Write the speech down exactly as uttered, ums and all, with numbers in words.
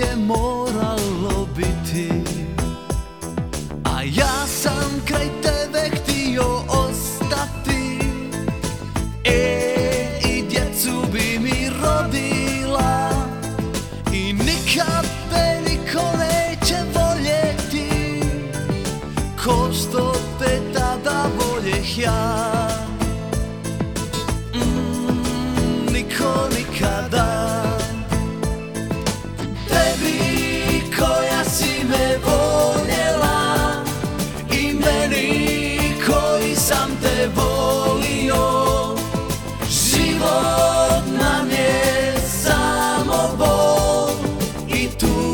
je moralo biti, a ja sam kraj tebe htio ostati. E, i djecu bi mi rodila i nikad te niko neće voljeti ko što te tada voljeh ja. Mm, niko nikada. Tebi koja si me voljela i meni koji sam te volio, život nam je samo bol i tu